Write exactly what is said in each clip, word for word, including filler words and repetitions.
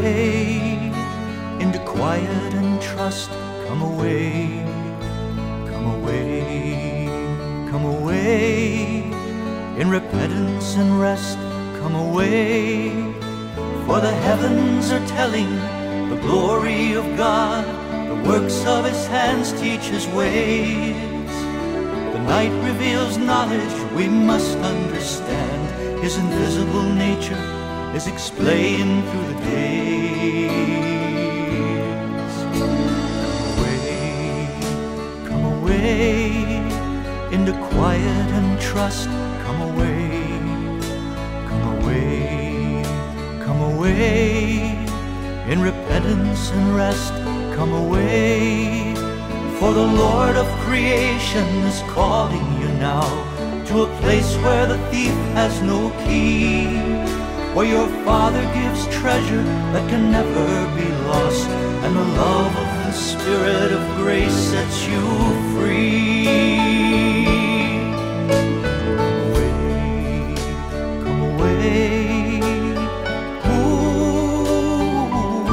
away into quiet and trust. Come away, come away, come away in repentance and rest. Come away, for the heavens are telling the glory of God. The works of His hands teach His ways. The night reveals knowledge we must understand. His invisible nature is explained through the days. Come away into quiet and trust. Come away, come away, come away in repentance and rest. Come away, for the Lord of creation is calling you now to a place where the thief has no key, where your Father gives treasure that can never be lost, and the love of the Spirit of grace sets you free. Come away, come away, ooh,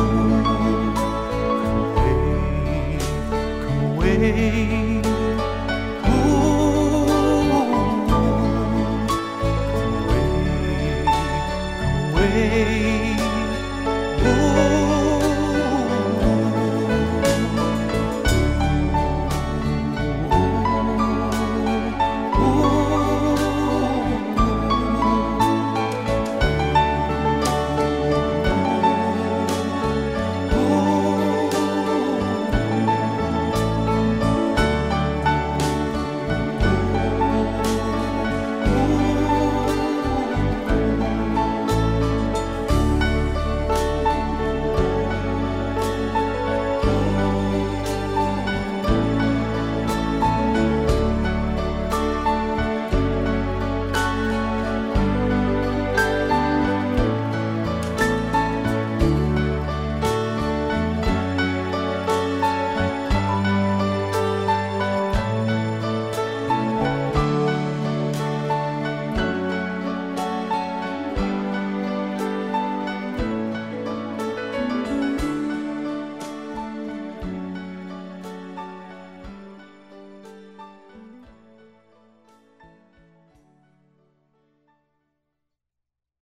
come away, come away, ooh, come away, come away.